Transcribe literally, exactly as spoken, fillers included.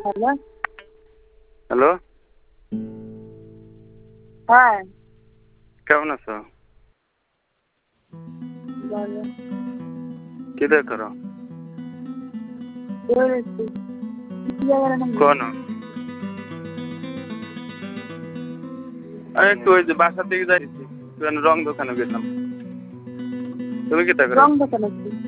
Hello hello হ্যাঁ কেমন আছো? বলো কি দেখ করো? বেরোচ্ছি কি জায়গার নাম কোন আমি একটু ওই যে বাসার দিকে যাইছি, রং দোকানে গেলাম। তুমি কি দেখ করো? রং দোকান আছে